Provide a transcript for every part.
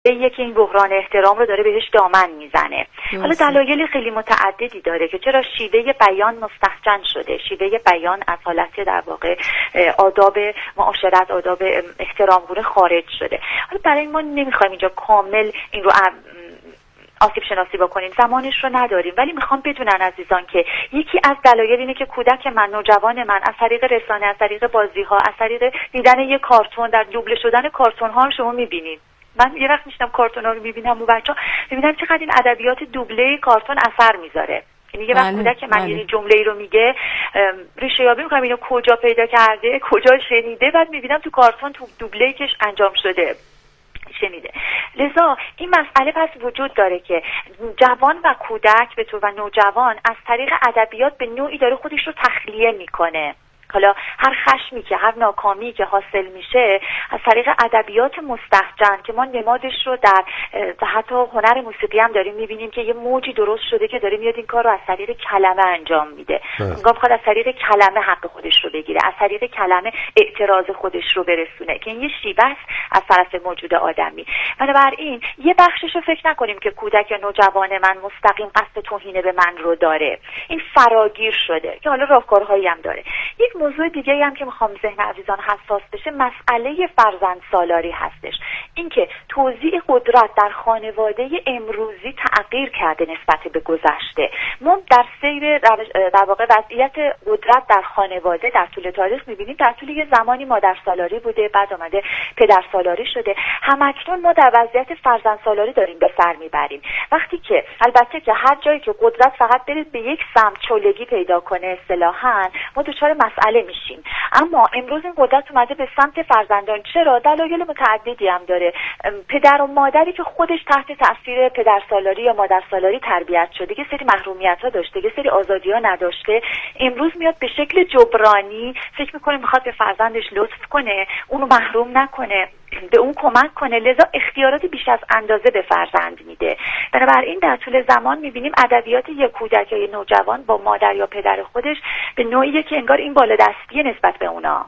که این بحران احترام رو داره بهش دامن میزنه. حالا دلایل خیلی متعددی داره که چرا شیوه بیان مستهجن شده، شیوه بیان از حالت در واقع آداب معاشرت، آداب احترامگونه خارج شده. حالا برای ما نمیخوایم اینجا کامل این رو آسیب شناسی بکنیم، زمانش رو نداریم، ولی میخوام بدونن عزیزان که یکی از دلایل اینه که کودک من، نوجوان من از طریق رسانه، از طریق بازی ها، از طریق دیدن یک کارتون، در دوبله شدن کارتون ها شما میبینید. من یه وقت میشنم کارتون ها رو میبینم و بچه‌ها میبینم چقدر این ادبیات دوبله کارتون اثر میذاره. یعنی یه وقت کودک من یه جمله‌ای رو میگه، ریشه یابی میکنم اینو کجا پیدا کرده، کجا شنیده، بعد میبینم تو کارتون تو دوبله‌ای که انجام شده شنیده. لذا این مسئله پس وجود داره که جوان و کودک به طور و نوجوان از طریق ادبیات به نوعی داره خودش رو تخلیه میکنه. حالا هر خشمی که، هر ناکامی که حاصل میشه از طریق ادبیات مستهجن که ما نمادش رو در حتی هنر موسیقی هم داریم میبینیم که یه موجی درست شده که داره میاد این کار رو از طریق کلمه انجام میده. انگار میخواد از طریق کلمه حق خودش رو بگیره، از طریق کلمه اعتراض خودش رو برسونه که این یه شیوه است از طرف موجود آدمی. بنابراین یه بخشش رو فکر نکنیم که کودک یا نوجوان من مستقیم قصد توهین به من رو داره. این فراگیر شده که حالا راهکارهایی هم داره. یک موضوع دیگه هم که میخوام ذهن عزیزان حساس بشه مسئله فرزندسالاری هستش. اینکه توزیع قدرت در خانواده امروزی تغییر کرده نسبت به گذشته. ما در سیر در واقع وضعیت قدرت در خانواده در طول تاریخ میبینیم در طول یه زمانی مادرسالاری بوده، بعد آمده پدرسالاری شده. همکنون ما در وضعیت فرزندسالاری داریم به سر میبریم. وقتی که البته که هر جایی که قدرت فقط بره به یک سمت چولگی پیدا کنه اصطلاحاً ما دچار مسئله میشیم. اما امروز این قدرت اومده به سمت فرزندان. چرا؟ دلایل متعددی هم داره. پدر و مادری که خودش تحت تاثیر پدرسالاری یا مادرسالاری تربیت شده، یه سری محرومیت‌ها داشته، یه سری آزادی‌ها نداشته، امروز میاد به شکل جبرانی فکر میکنه میخواد به فرزندش لطف کنه، اونو محروم نکنه، به اون کمک کنه، لذا اختیارات بیش از اندازه به فرزند میده. بنابراین در طول زمان میبینیم ادبیات یک کودک یا یک نوجوان با مادر یا پدر خودش به نوعی که انگار این بالادستی نسبت به اونا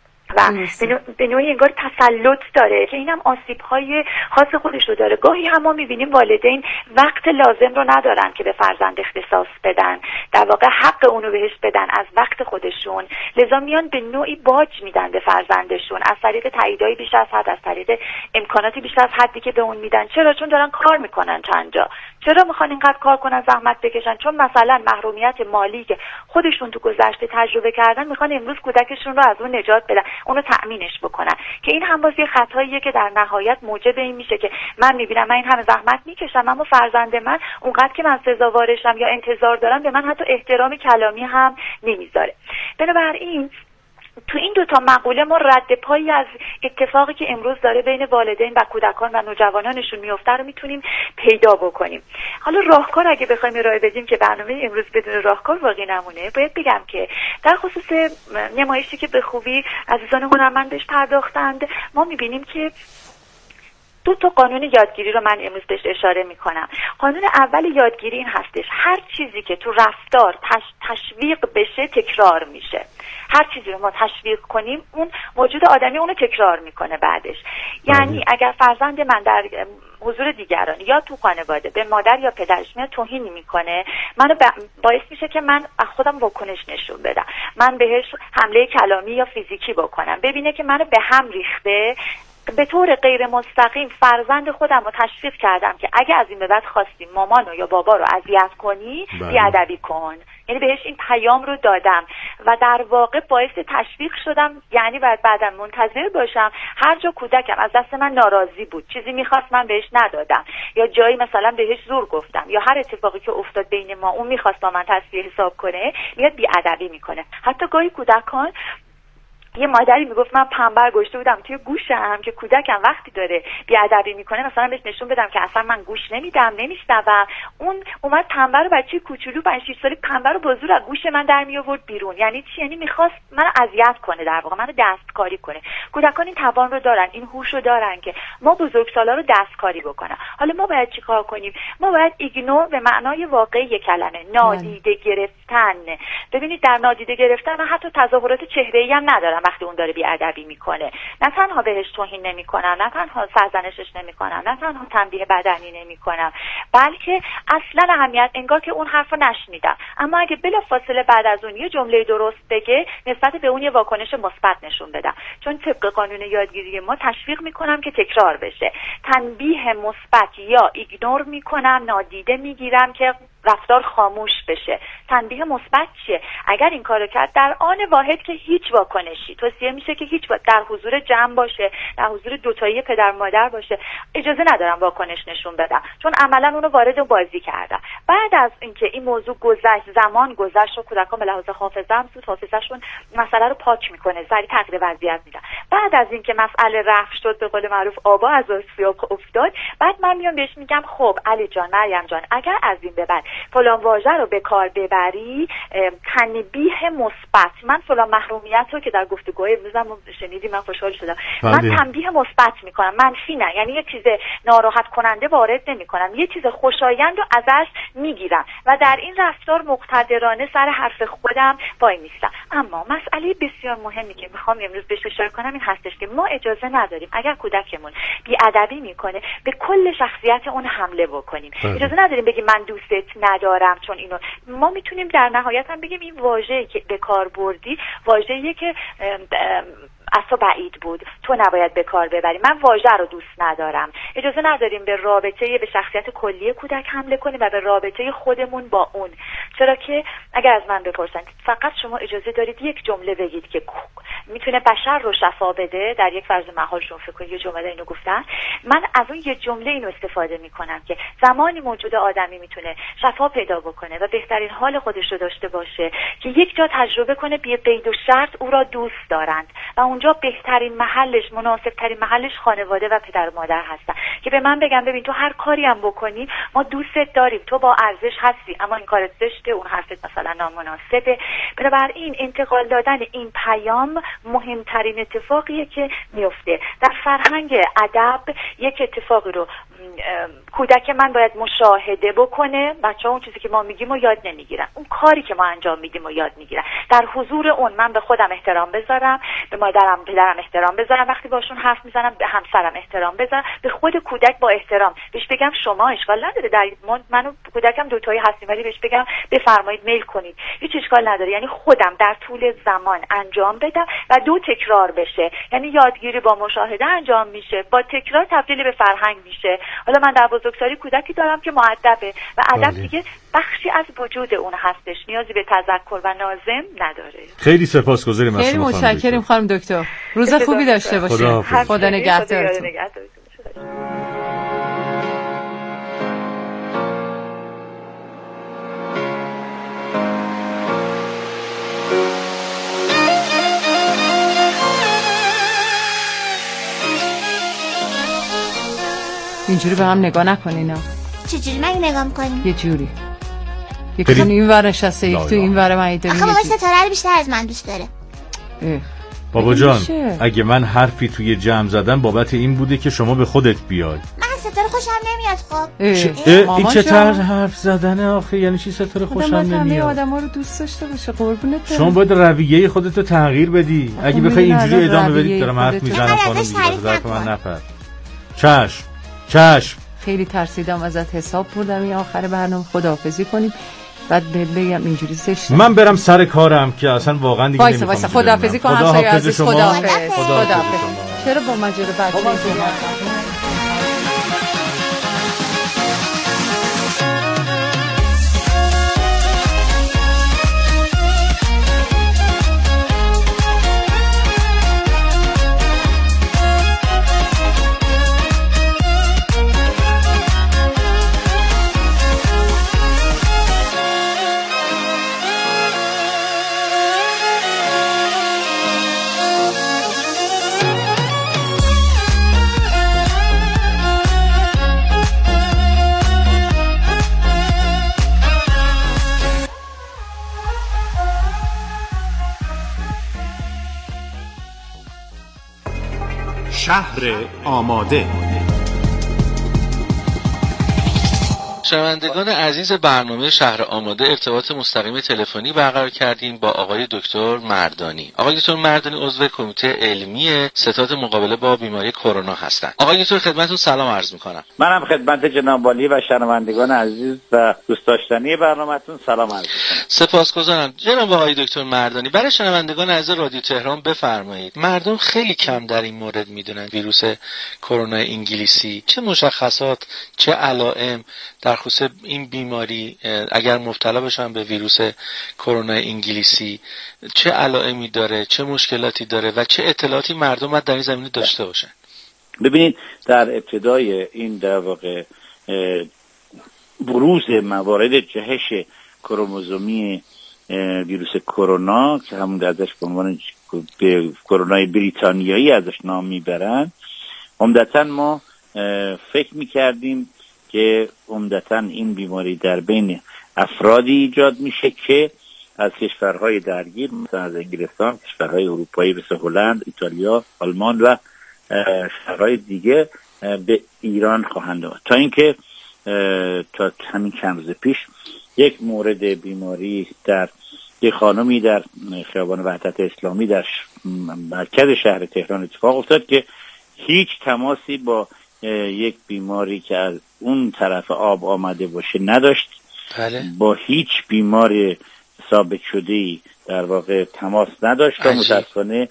و به نوعی انگار تسلط داره که اینم آسیب‌های خاص خودش رو داره. گاهی هم ما می‌بینیم والدین وقت لازم رو ندارن که به فرزند اختصاص بدن، در واقع حق اونو بهش بدن از وقت خودشون، لذا میان به نوعی باج میدن به فرزندشون از طریق تاییدای بیش از حد، از طریق امکاناتی بیش از حدی که به اون میدن. چرا؟ چون دارن کار میکنن چند جا. چرا میخوان اینقدر کار کنن، زحمت بکشن؟ چون مثلا محرومیت مالی که خودشون تو گذشته تجربه کردن میخوان امروز کودکشون رو از اون نجات بدن، اونو تأمینش بکنن، که این هم باز یه خطاییه که در نهایت موجب این میشه که من میبینم من این همه زحمت میکشم اما فرزند من اونقدر که من سزاوارشم یا انتظار دارم به من حتی احترام کلامی هم نمیذاره. بنابراین تو این دوتا مقوله ما رد پایی از اتفاقی که امروز داره بین والدین و کودکان و نوجوانانشون میفته رو میتونیم پیدا بکنیم. حالا راهکار اگه بخوایم ارائه بدیم که برنامه امروز بدون راهکار باقی نمونه، باید بگم که در خصوص نمایشی که به خوبی عزیزان هنرمند بهش پرداختند ما میبینیم که دو تا قانون یادگیری رو من امروز بهش اشاره میکنم. قانون اول یادگیری این هستش: هر چیزی که تو رفتار تشویق بشه تکرار میشه. هر چیزی رو ما تشویق کنیم اون موجود آدمی اونو تکرار میکنه بعدش. یعنی اگر فرزند من در حضور دیگران یا تو خانواده به مادر یا پدرش میاد توهین میکنه، منو باعث میشه که من خودم واکنش نشون بدم، من بهش حمله کلامی یا فیزیکی بکنم، ببینه که منو به هم ریخته. به طور غیر مستقیم فرزند خودم رو تشویق کردم که اگه از این به بعد خواستیم مامانو یا بابا رو اذیت کنی بی‌ادبی کن. یعنی بهش این پیام رو دادم و در واقع باعث تشویق شدم. یعنی باید بعدم منتظر باشم هر جا کودکم از دست من ناراضی بود، چیزی میخواست من بهش ندادم، یا جایی مثلا بهش زور گفتم، یا هر اتفاقی که افتاد بین ما اون میخواست با من تصفیه حساب کنه، میاد بی‌ادبی میکنه. حتی گاهی کودکان، یه مادری میگفت من پنبر گشته بودم توی گوشم که کودکم وقتی داره بی‌ادبی میکنه مثلا بهش نشون بدم که اصلا من گوش نمیدم، نمیشنوم. اون اومد پنبر بچه کوچولو 5-6 ساله پنبر رو با زور از گوش من در می آورد بیرون. یعنی چی؟ یعنی میخواست منو اذیت کنه، در واقع منو دستکاری کنه. کودکان این توان رو دارن، این هوش رو دارن که ما بزرگسالا رو دستکاری بکنن. حالا ما باید چیکار کنیم؟ ما باید ایگنور به معنای واقعی کلمه، نادیده گرفتن. ببینید در نادیده گرفتن من حتی تظاهرات چهره‌ای هم ندارم دارم وقتی اون داره بی‌ادبی میکنه. نه تنها بهش توهین نمیکنم، نه تنها سرزنشش نمیکنم، نه تنها تنبیه بدنی نمیکنم، بلکه اصلا اهمیت انگار که اون حرفو نشنیدم. اما اگه بلافاصله بعد از اون یه جمله درست بگه، نسبت به اون یه واکنش مثبت نشون بدم، چون طبق قانون یادگیری ما تشویق میکنم که تکرار بشه. تنبیه مثبت یا ایگنور میکنم، نادیده میگیرم که رفتار خاموش بشه. تنبیه مثبت چیه؟ اگر این کارو کرد در آن واحد که هیچ واکنشی، توصیه میشه که در حضور جمع باشه، در حضور دوتایی پدر مادر باشه، اجازه ندارم واکنش نشون بدم، چون عملا اونو وارد بازی کردم. بعد از اینکه این موضوع گذشت، زمان گذشت و کودکان به لحاظ حافظه هم زود حافظه‌شون مسئله رو پاک میکنه، سریع تغییر وضعیت میدن. بعد از اینکه مسئله رفع شد، به قول معروف آبا از سیاق افتاد، بعد من میام بهش میگم خب علی جان، مریم جان، اگر از این به بعد فلان واژه رو به کار ببری، تنبیه مثبت، من فلان محرومیت رو که در گفتگوهای امروزم شنیدی من خوشحال شدم، من تنبیه مثبت میکنم، منفی نه، یعنی یه چیز ناراحت کننده وارد نمیکنم، یه چیز خوشایند رو ازش میگیرم و در این رفتار مقتدرانه سر حرف خودم وای میستم. اما مسئله بسیار مهمی که میخوام امروز بهش اشاره کنم این هستش که ما اجازه نداریم اگر کودکمون بی‌ادبی میکنه به کل شخصیت اون حمله بکنیم. اجازه نداریم بگیم من دوستت ندارم چون اینو. ما میتونیم در نهایت هم بگیم این واژه‌ای که به کار بردی واژه‌ایه که از تو بعید بود، تو نباید به کار ببری، من واژه رو دوست ندارم. اجازه نداریم به رابطه، به شخصیت کلی کودک حمله کنیم و به رابطه خودمون با اون. چرا که اگر از من بپرسن فقط شما اجازه دارید یک جمله بگید که میتونه بشر رو شفا بده، در یک فرض محال شما فکر کنید یه جمله اینو گفتن، من از اون یه جمله اینو استفاده میکنم که زمانی موجود آدمی میتونه شفا پیدا بکنه و بهترین حال خودش رو داشته باشه که یک جا تجربه کنه بی قید و شرط او را دوست دارند و اونجا بهترین محلش، مناسب ترین محلش خانواده و پدر و مادر هستن که به من بگم ببین تو هر کاری هم بکنی ما دوستت داریم، تو با ارزش هستی، اما این کارت زشته، اون حرفت مثلا نامناسبه. بنابراین انتقال دادن این پیام مهمترین اتفاقیه که میفته در فرهنگ ادب. یک اتفاقی رو کودک من باید مشاهده بکنه. بچه‌ها اون چیزی که ما میگیم و یاد نمیگیرن، اون کاری که ما انجام میدیم و یاد میگیرن. در حضور اون من به خودم احترام بذارم، به مادرم پدرم احترام بذارم، وقتی باشون حرف میزنم به همسرم احترام بذارم، به خود کودک با احترام بهش بگم شما اشکال نداره، در من و کودکم دوتایی هستیم، ولی بهش بگم بفرمایید میل کنید، هیچ اشکال نداره. یعنی خودم در طول زمان انجام بدم و دو تکرار بشه. یعنی یادگیری با مشاهده انجام میشه، با تکرار تبدیل به فرهنگ میشه. حالا من در بزرگسالی کودکی دارم که مؤدبه و ادب دیگه بخشی از وجود اون هستش، نیازی به تذکر و ناظم نداره. خیلی سپاسگزاریم از شما. خیلی متشکرم خانم دکتر. روز خوبی داشته باشید. خدا نگهدارتون. اینجوری به هم نگاه نکنین. چجوری من نگاه می‌کنی؟ یه جوری. یکتون این ور نشسته، یک تو این ور من ایداری. آخه بابا ستاره رو بیشتر از من دوست داره. بابا جان اگه من حرفی توی جمع زدم بابت این بوده که شما به خودت بیای. من ستاره خوشم نمیاد. خب این چه طرز حرف زدنه آخه؟ یعنی چی ستاره خوشم نمیاد؟ همه آدما رو دوست داشته باشه قربونت. شما باید رویه خودت رو تغییر بدی. اگه بخوای اینجوری ادامه بدی دارم حرف میزنم خانم دیگه من نفر. چشم. خیلی ترسیدم ازت، حساب بردم این آخر برنامه. خداحافظی کنیم بعد بگم اینجوری زشته. من برم سر کارم که اصلا واقعا دیگه نمیخوام. وایسا خداحافظی کن همسایه عزیز. خداحافظ. چرا با مجره بچه اینجوری؟ شهر آماده. شنوندگان عزیز برنامه شهر آماده ارتباط مستقیم تلفنی برقرار کردیم با آقای دکتر مردانی. آقای دکتر مردانی عضو کمیته علمی ستاد مقابله با بیماری کرونا هستند. آقای دکتر خدمتتون سلام عرض می‌کنم. منم خدمت جناب والی و شنوندگان عزیز و دوست داشتنی برنامه‌تون سلام عرض می‌کنم. سپاسگزارم. جناب آقای دکتر مردانی، برای شنوندگان عزیز رادیو تهران بفرمایید. مردم خیلی کم در این مورد میدونن ویروس کرونا انگلیسی، چه مشخصات، چه علائم در خصوص این بیماری اگر مبتلا بشن به ویروس کرونا انگلیسی چه علائمی داره، چه مشکلاتی داره و چه اطلاعاتی مردم باید در این زمینه داشته باشن؟ ببینید، در ابتدای این در واقع بروز موارد جهش کروموزومی ویروس کرونا که همون ازش به عنوان کرونا بریتانیایی ازش نام میبرن، عمدتاً ما فکر میکردیم که عمدتاً این بیماری در بین افرادی ایجاد میشه که از کشورهای درگیر مثلا از انگلستان، کشورهای اروپایی مثل هلند، ایتالیا، آلمان و شهرهای دیگه به ایران خواهند آمد. تا اینکه تا همین چند روز پیش یک مورد بیماری در یک خانمی در خیابان وحدت اسلامی در مرکز شهر تهران اتفاق افتاد که هیچ تماسی با یک بیماری که از اون طرف آب آمده باشه نداشت. بله. با هیچ بیمار ثابت شده‌ای در واقع تماس نداشت و متأسفانه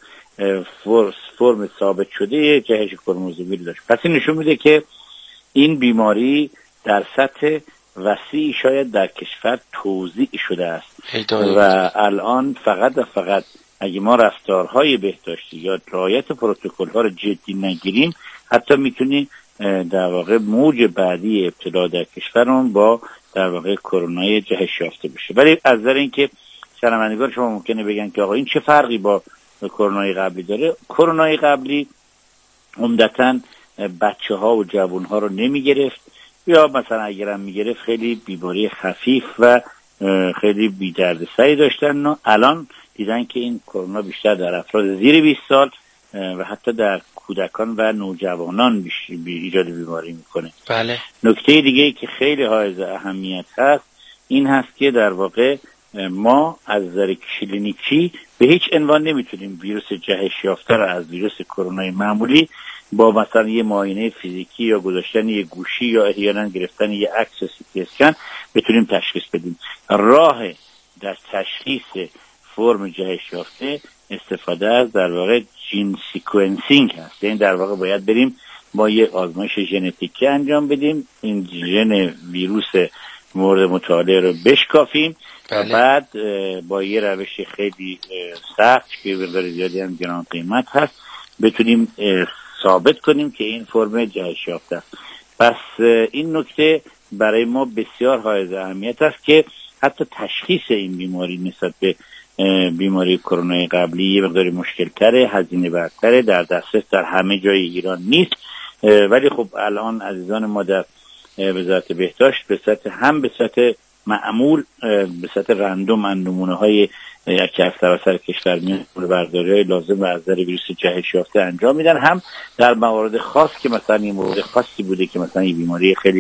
فرم ثابت شده جهش کروموزومی داشت. پس این نشون میده که این بیماری در سطح وسیعی شاید در کشور توزیع شده است و الان فقط اگه ما رفتارهای بهداشتی یا رعایت پروتکل‌ها رو جدی نگیریم، حتی میتونی در واقع موج بعدی ابتلا در کشورمون با در واقع کرونا جهش یافته بشه. ولی از نظر اینکه شنوندگان شما ممکنه بگن که آقا این چه فرقی با کرونا قبلی داره؟ کرونا قبلی عمدتاً بچه‌ها و جوان‌ها رو نمی‌گرفت، یا مثلا اگرم می‌گرفت خیلی بیماری خفیف و خیلی بی‌دردسری داشتن. و الان دیدن که این کرونا بیشتر در افراد زیر 20 سال و حتی در کودکان و نوجوانان ایجاد بیماری میکنه. بله. نکته دیگه ای که خیلی حائز اهمیت هست این هست که در واقع ما از نظر کلینیکی به هیچ عنوان نمیتونیم ویروس جهش یافته را از ویروس کرونا معمولی با مثلا یه معاینه فیزیکی یا گذاشتن یه گوشی یا احیانا گرفتن یه عکس سی تی اسکن بتونیم تشخیص بدیم. راه در تشخیص فرم جهش یافته استفاده از در واقع جین سیکونسینگ هست. یعنی در واقع باید بریم با یه آزمایش ژنتیکی انجام بدیم، این ژن ویروس مورد مطالعه رو بشکافیم. بله. و بعد با یه روش خیلی سخت که مقدار زیادی هم گران قیمت هست بتونیم ثابت کنیم که این فرم جهش یافته است. پس این نکته برای ما بسیار حائز اهمیت است که حتی تشخیص این بیماری نسبت به بیماری کرونا قبلی یه مقداری مشکل تره، هزینه برتره، در دسترس در همه جای ایران نیست. ولی خب الان عزیزان ما در وزارت بهداشت به سطح معمول به سطح رندوم نمونه های که از سراسر کشور میان برداری های لازم از نظر ویروس جهش یافته انجام میدن، هم در موارد خاص که مثلا این مورد خاصی بوده که مثلا این بیماری خیلی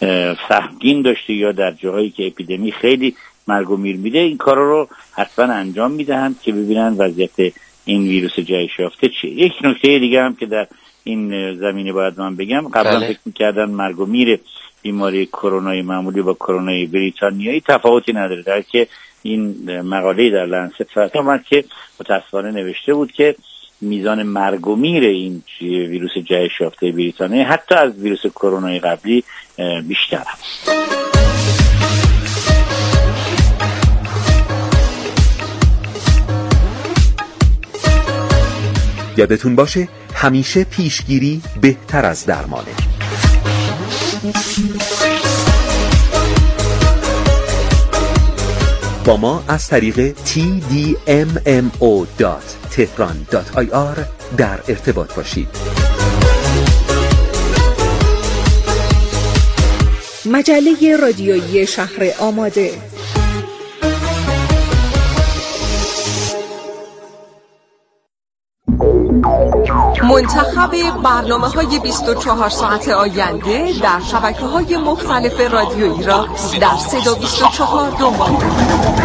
سهمگین داشته یا در جاهایی که اپیدمی خیلی مرگ و میر میده، این کارا رو حتما انجام میدهند که ببینن وضعیت این ویروس جهش یافته چیه. یک نکته دیگه هم که در این زمینه باید من بگم، قبلا فکر می‌کردن مرگ و میر بیماری کرونا معمولی با کرونا بریتانیایی تفاوتی نداره، در که این مقاله در لنست فرد آمد که متأسفانه نوشته بود که میزان مرگ و میر این ویروس جهش یافته بریتانیا حتی از ویروس کرونا قبلی بیشتر است. یادتون باشه همیشه پیشگیری بهتر از درمانه. با ما از طریق tdmmo.tehran.ir در ارتباط باشید. مجله رادیویی شهر آماده. منتخب برنامه‌های 24 ساعت آینده در شبکه‌های مختلف رادیویی را در صدا 24 دنبال کنید.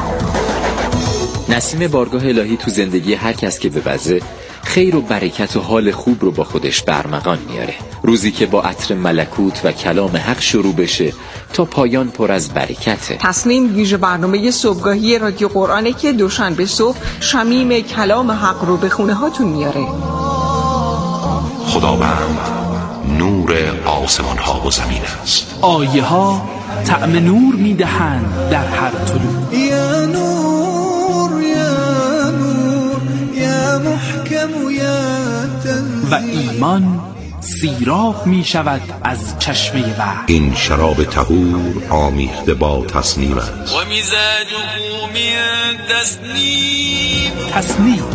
نسیم بارگاه الهی تو زندگی هر کس که ببزه خیر و برکت و حال خوب رو با خودش برمغان میاره. روزی که با عطر ملکوت و کلام حق شروع بشه تا پایان پر از برکته. تصمیم ویژه برنامه صبحگاهی رادیو قرآنه که دوشنبه صبح شمیم کلام حق رو به خونه هاتون میاره. خداوند نور آسمان ها و زمین است. آیه ها طعم نور میدهند در هر طلوع. یا نور یا نور یا محکم یا تنزیل. و ایمان سیراب می شود از چشمه وحی. این شراب طهور آمیخته با تسنیم است. و مزاجه من تسنیم.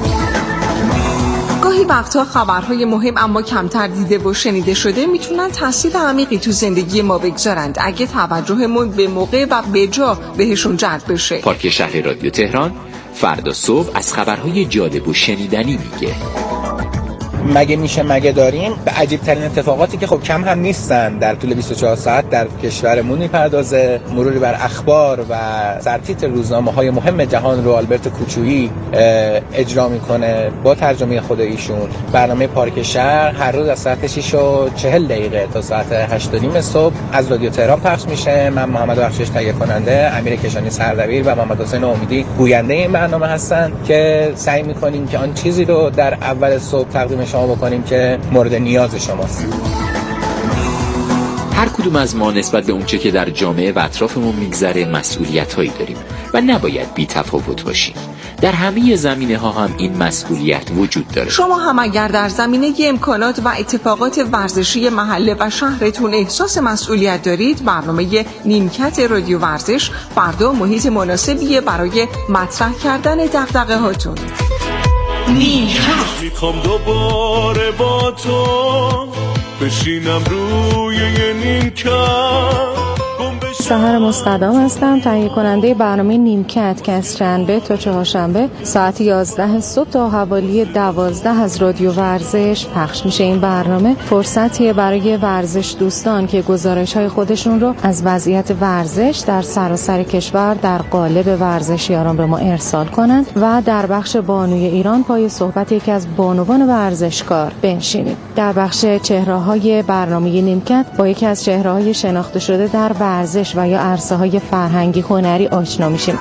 گاهی وقتا خبرهای مهم اما کمتر دیده و شنیده شده میتونن تاثیر عمیقی تو زندگی ما بگذارند اگه توجهمون به موقع و به جا بهشون جلب بشه. پارک شهر رادیو تهران فردا صبح از خبرهای جالب و شنیدنی میگه. مگه میشه مگه داریم به عجیب ترین اتفاقاتی که خب کم هم نیستن در طول 24 ساعت در کشورمون میپردازه. مروری بر اخبار و سرتیتر روزنامه‌های مهم جهان رو آلبرت کوچویی اجرا میکنه با ترجمه خود ایشون. برنامه پارک شهر هر روز از ساعت 6:40 تا ساعت 8:30 صبح از رادیو تهران پخش میشه. من محمد بخشش تهیه کننده، امیر کشانی سردبیر و محمد حسین امیدی گوینده این برنامه هستن که سعی میکنیم که آن چیزی رو در اول صبح تقدیم شما بکنیم که مورد نیاز شماست. هر کدوم از ما نسبت به اونچه که در جامعه و اطرافمون میگذره مسئولیت‌هایی داریم و نباید بی‌تفاوت باشیم. در همه زمینه‌ها هم این مسئولیت وجود داره. شما هم اگر در زمینه امکانات و اتفاقات ورزشی محله و شهرتون احساس مسئولیت دارید، برنامه نیمکت رادیو ورزش فردا محیط مناسبیه برای مطرح کردن دغدغه هاتون. میخوام دوباره با تو بشینم روی یه نیمکت. سحر مستدام هستم، تهیه کننده برنامه نیمکت که از شنبه تا چهارشنبه ساعت 11 صبح تا حوالی 12 از رادیو ورزش پخش میشه. این برنامه فرصتیه برای ورزش دوستان که گزارش‌های خودشون رو از وضعیت ورزش در سراسر کشور در قالب ورزشیاران به ما ارسال کنند و در بخش بانوی ایران پای صحبت یکی از بانوان ورزشکار بنشینیم. در بخش چهره‌های برنامه نیمکت با یکی از چهره‌های شناخته شده در ورزش و یا عرصه‌های فرهنگی هنری آشنا میشیم.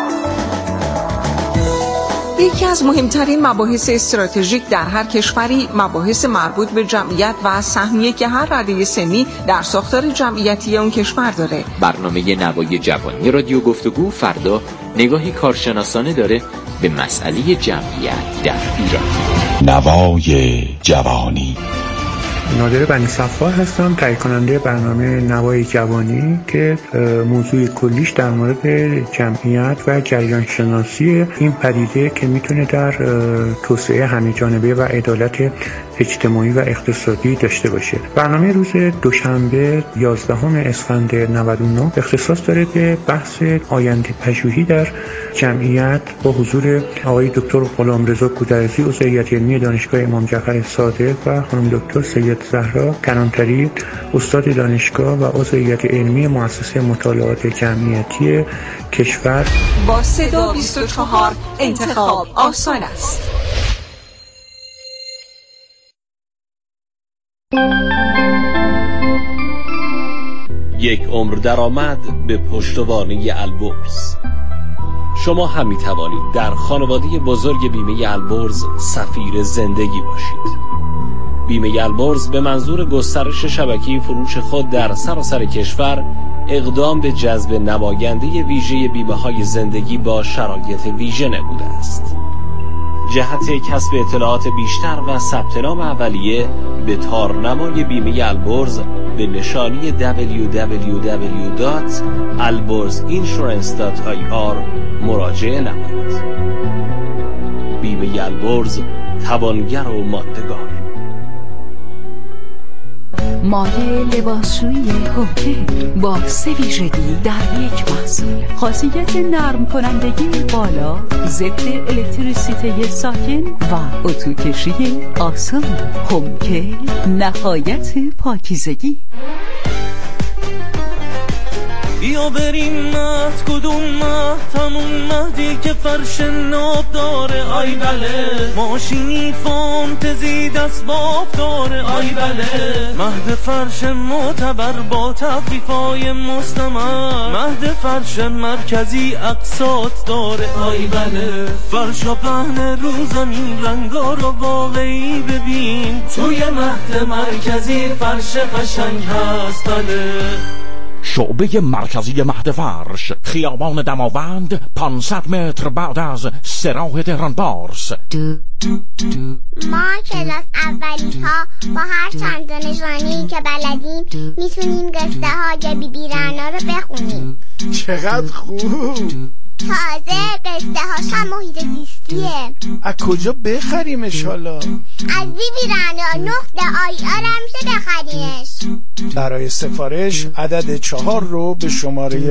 یکی از مهمترین مباحث استراتژیک در هر کشوری مباحث مربوط به جمعیت و سهمیه که هر رده سنی در ساختار جمعیتی اون کشور داره. برنامه نوای جوانی رادیو گفتگو فردا نگاهی کارشناسانه داره به مسئله جمعیت در ایران. نوای جوانی. نادر بنی صفا هستم، تهیه کننده برنامه نوای جوانی که موضوع کلیش در مورد جمعیت و جریان شناسی این پدیده که میتونه در توسعه همه‌جانبه و عدالت اجتماعی و اقتصادی داشته باشه. برنامه روز دوشنبه 11 اسفند 99 اختصاص داره به بحث آینده پژوهی در جمعیت با حضور آقای دکتر غلامرضا گودرزی عضو هیئت علمی دانشگاه امام جعفر صادق و خانم دکتر سید زهرا کنانتری استاد دانشگاه و عضو هیئت علمی مؤسسه مطالعات جمعیتی کشور. با صدا 24 انتخاب آسان است. یک عمر درآمد به پشتوانه البرز. شما هم می توانید در خانواده بزرگ بیمه البرز سفیر زندگی باشید. بیمه البرز به منظور گسترش شبکه فروش خود در سراسر کشور اقدام به جذب نماینده ویژه بیمه‌های زندگی با شرایط ویژه نموده است. جهت کسب اطلاعات بیشتر و ثبت نام اولیه به تارنمای بیمه البرز به نشانی www.alborzinsurance.ir مراجعه نمایید. بیمه البرز، توانگر و ماندگار. مایع لباسشویی هوکه با 3 ویژگی در یک محصول. خاصیت نرم کنندگی بالا، ضد الکتریسیته ساکن و اتوکشی آسان. هوکه نهایت پاکیزگی. بیا بریم مهد، کدوم مهد؟ همون مهدی که فرش ناب داره، آی بله. ماشینی فانتزی دست باب داره، آی بله. مهد فرش معتبر با تخفیفای مستمر، مهد فرش مرکزی اقساط داره، آی بله. فرشا پهن رو زمین، رنگا رو واقعی ببین، توی مهد مرکزی فرش قشنگ هست، بله. شعبه مرکزی مهد فرش، خیابان دماوند، 500 متر بعد از سراح تهران پارس. ما کلاس اولی ها با هر چند دانشانی که بلدیم میتونیم قصه های بیبی رعنا رو بخونیم. چقدر خوب. تازه قصه هاش هم محیط زیستیه. از کجا بخریمش حالا؟ از بیبی رعنا .ir میشه بخریمش. برای سفارش عدد 4 رو به شماره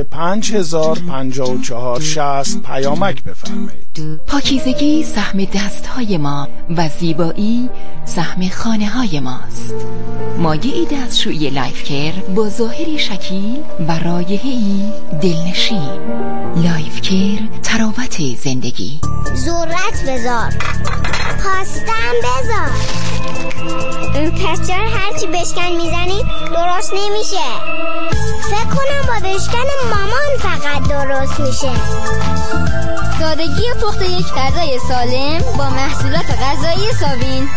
505460 پیامک بفرمایید. پاکیزگی سهم دستهای ما و زیبایی سهم خانه های ماست. مایعی دستشویی لایف کیر با ظاهری شکیل و رایحه‌ای دلنشین. لایف کیر تراوت زندگی. ذرت بذار، پاستم بذار. این تشجر هرچی بشکن میزنی درست نمیشه. فکر کنم با بشکن مامان فقط درست میشه. سادگی پخت یک غذای سالم با محصولات غذایی سابین.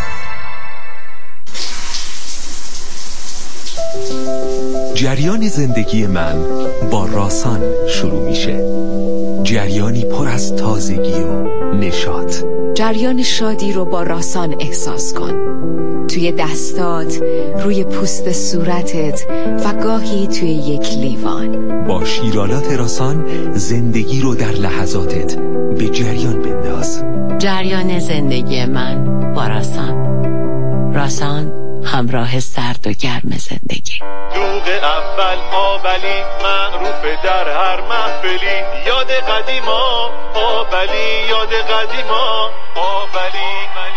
جریان زندگی من با راسان شروع میشه. جریانی پر از تازگی و نشاط. جریان شادی رو با راسان احساس کن. توی دستات، روی پوست صورتت و گاهی توی یک لیوان. با شیرالات راسان زندگی رو در لحظاتت به جریان بنداز. جریان زندگی من با راسان. راسان همراه سرد و گرم زندگی. دوغ اول آبلی معروف در هر محفلی، یاد قدیما آبلی، یاد قدیما آبلی.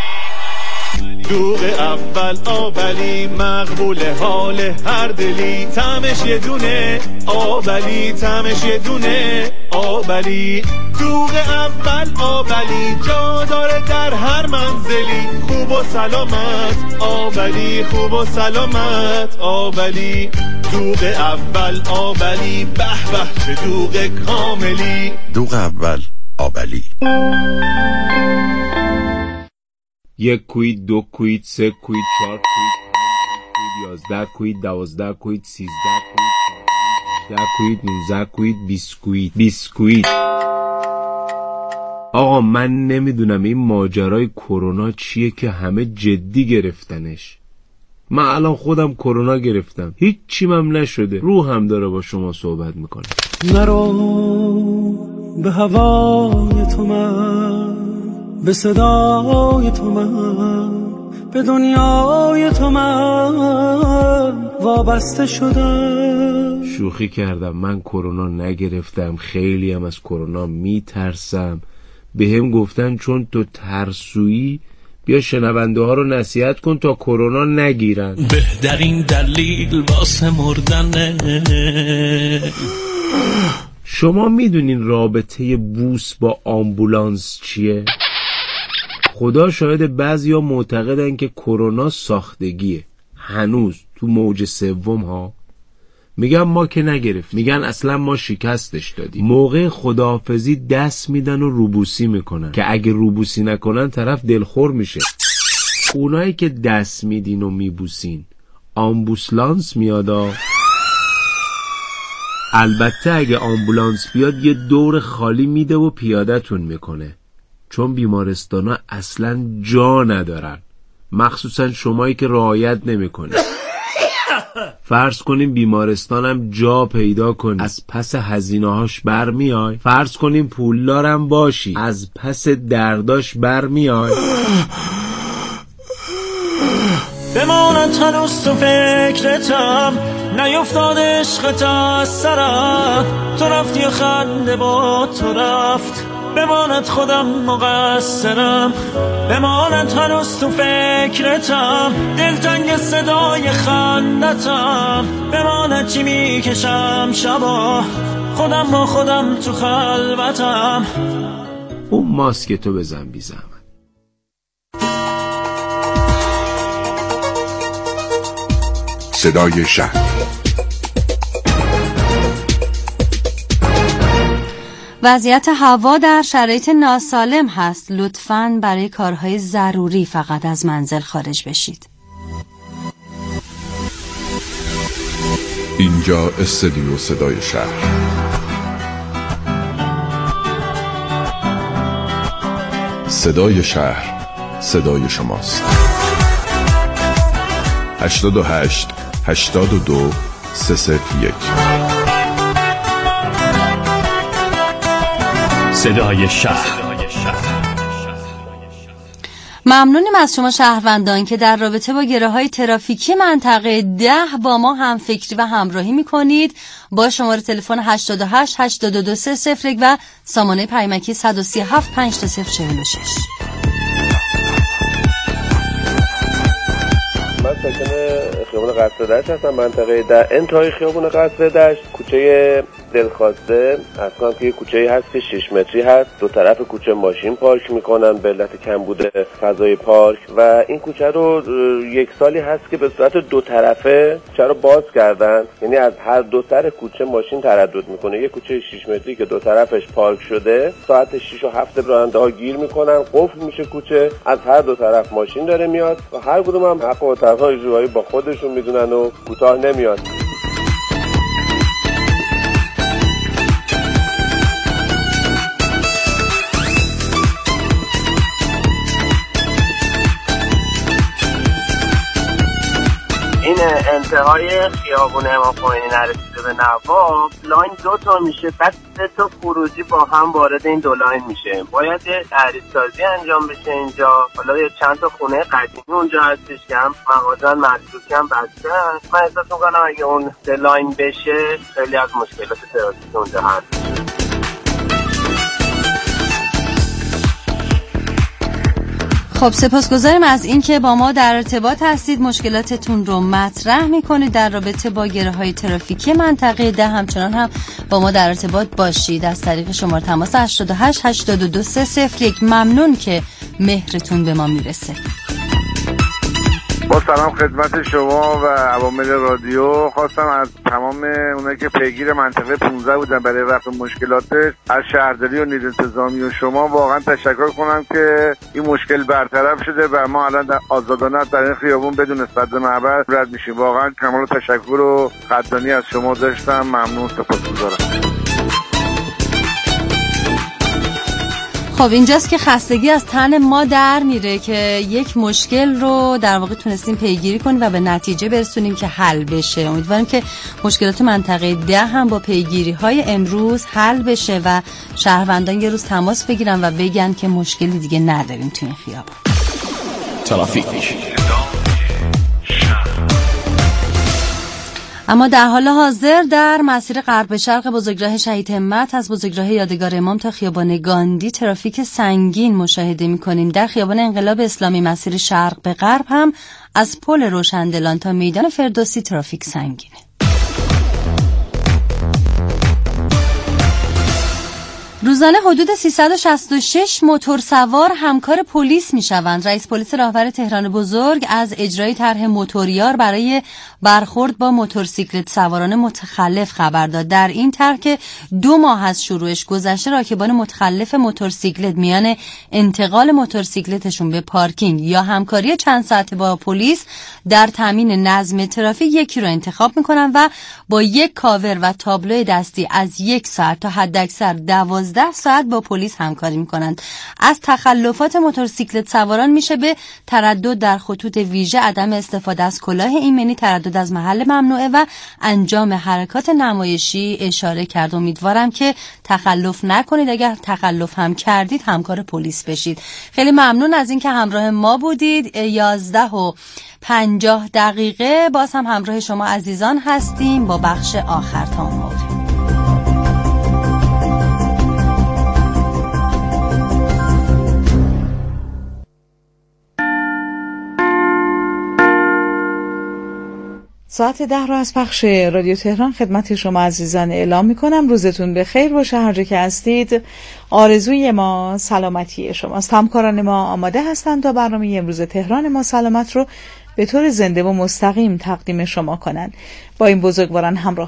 دوغ اول آبلی مقبول حال هر دلی، طعمش یه دونه آبلی، طعمش یه دونه آبلی. دوغ اول آبلی جا داره در هر منزلی، خوب و سلامت آبلی، خوب و سلامت آبلی. دوغ اول آبلی، به به چه دوغ کاملی. دوغ اول آبلی. 1 کوید، 2 کوید، 3 کوید، 4 کوید، 11 کوید، 12 کوید، 13 کوید، 18 کوید، 19 کوید، 20 کوید، 20 کوید. آقا من نمیدونم این ماجرای کرونا چیه که همه جدی گرفتنش. من الان خودم کرونا گرفتم، هیچیم هم نشده، روحم داره با شما صحبت میکنه. نرو به هوای تو من، به صدای تو من، به دنیای تو من وابسته شدم. شوخی کردم، من کرونا نگرفتم، خیلی هم از کرونا میترسم. به هم گفتن چون تو ترسویی بیا شنونده ها رو نصیحت کن تا کرونا نگیرن. بهترین دلیل واسه مردنه. شما میدونین رابطه بوس با آمبولانس چیه؟ خدا شاید بعضیا معتقدن که کرونا ساختگیه. هنوز تو موج سوم ها میگن ما که نگرفت، میگن اصلا ما شکستش دادیم. موقع خداحافظی دست میدن و روبوسی میکنن که اگه روبوسی نکنن طرف دلخور میشه. اونایی که دست میدین و میبوسین آمبولانس میادا. البته اگه آمبولانس بیاد یه دور خالی میده و پیادتون میکنه، چون بیمارستانا اصلا جا ندارن، مخصوصا شمایی که رعایت نمیکنید. فرض کنیم بیمارستانم جا پیدا کنی، از پس هزینه‌هاش برمیای. فرض کنیم پولدارم باشی، از پس درداش برمیای. به بماند هنوز تو فکرتم، نیفتاد عشقت از سرم، تو رفتی و خنده با تو رفت، بماند خودم مقصرم، بماند هنوز تو فکرتم، دلتنگ صدای خندتم، بماند چی میکشم شبا، خودم با خودم تو خلوتم. اون ماسک تو بزن بی زحمت. صدای شهر. وضعیت هوا در شرایط ناسالم هست. لطفاً برای کارهای ضروری فقط از منزل خارج بشید. اینجا استودیو صدای شهر. صدای شهر، صدای شماست. 88 82 301 صدای شهر. ممنونیم از شما شهروندان که در رابطه با گره‌های ترافیکی منطقه 10 با ما هم فکری و همراهی می‌کنید. با شماره تلفن 88 82 301 و سامانه پیامکی 137 5246. من ساکن خیابون قصر دشت هستم، منطقه 10 انتهای خیابون قصر دشت، کوچه دلخواسته. اصلا که یه کوچه‌ای هست که 6 متری هست، دو طرف کوچه ماشین پارک میکنن به علت کمبود فضای پارک و این کوچه رو یک سالی هست که به صورت دو طرفه کوچه رو باز کردن، یعنی از هر دو سر کوچه ماشین تردد میکنه. یه کوچه 6 متری که دو طرفش پارک شده، ساعت 6 و 7 راننده‌ها گیر میکنن، قفل میشه کوچه، از هر دو طرف ماشین داره میاد و هر کدوم هم حق و طرفای اجرایی با خودشون میدونن و کوتاه نمیاد. این انتهای خیابون امام خمینی نرسیده به نواب، لاین دو تا میشه، بعد 3 تا خروجی با هم وارد این دو لاین میشه. باید یه تحریک‌سازی انجام بشه اینجا. حالا یه چند تا خونه قدیمی اونجا هستش که هم مغازه مخصوصی هم بسته هست. من احساس میکنم اگه اون لاین بشه خیلی از مشکلات ترافیکی اونجا هست. خب سپاسگزاریم از اینکه با ما در ارتباط هستید، مشکلاتتون رو مطرح میکنید در رابطه با گره‌های ترافیکی منطقه 10. همچنان هم با ما در ارتباط باشید از طریق شماره تماس 88 82 301. ممنون که مهرتون به ما میرسه. با سلام خدمت شما و عوامل رادیو. خواستم از تمام اونایی که پیگیر منطقه 15 بودن برای رفع مشکلاتش، از شهرداری و نیروی انتظامی و شما واقعا تشکر کنم که این مشکل برطرف شده و ما الان در آزادانه در این خیابون بدون صد معبر رد میشیم. واقعا کمال تشکر و قدردانی از شما داشتم. ممنون، سپاسگزارم. خب اینجاست که خستگی از تن ما در میره که یک مشکل رو در واقع تونستیم پیگیری کنیم و به نتیجه برسونیم که حل بشه. امیدوارم که مشکلات منطقه 10 هم با پیگیری های امروز حل بشه و شهروندان یه روز تماس بگیرن و بگن که مشکلی دیگه نداریم تو این خیابان. ترافیک. اما در حال حاضر در مسیر غرب به شرق بزرگراه شهید همت از بزرگراه یادگار امام تا خیابان گاندی ترافیک سنگین مشاهده می‌کنیم. در خیابان انقلاب اسلامی مسیر شرق به غرب هم از پل روشندلان تا میدان فردوسی ترافیک سنگینه. روزانه حدود 366 موتورسوار همکار پلیس میشوند. رئیس پلیس راهور تهران بزرگ از اجرای طرح موتوریار برای برخورد با موتورسیکلت سواران متخلف خبر داد. در این طرح که 2 ماه از شروعش گذشته، راکبان متخلف موتورسیکلت میان انتقال موتورسیکلتشون به پارکینگ یا همکاری چند ساعته با پلیس در تامین نظم ترافیک یکی رو انتخاب میکنن و با یک کاور و تابلو دستی از 1 ساعت تا حداکثر 12 12 ساعت با پلیس همکاری میکنند. از تخلفات موتورسیکلت سواران میشه به تردد در خطوط ویژه، عدم استفاده از کلاه ایمنی، تردد از محل ممنوعه و انجام حرکات نمایشی اشاره کرد. امیدوارم که تخلف نکنید. اگر تخلف هم کردید همکار پلیس بشید. خیلی ممنون از اینکه همراه ما بودید. 11:50 باز هم همراه شما عزیزان هستیم با بخش آخر تا اون موقع. ساعت 10 رو از پخش رادیو تهران خدمت شما عزیزان اعلام میکنم. روزتون به خیر باشه هر جا که هستید. آرزوی ما سلامتی شماست. همکاران ما آماده هستند تا برنامه امروز تهران ما سلامت رو به طور زنده و مستقیم تقدیم شما کنند. با این بزرگواران همراه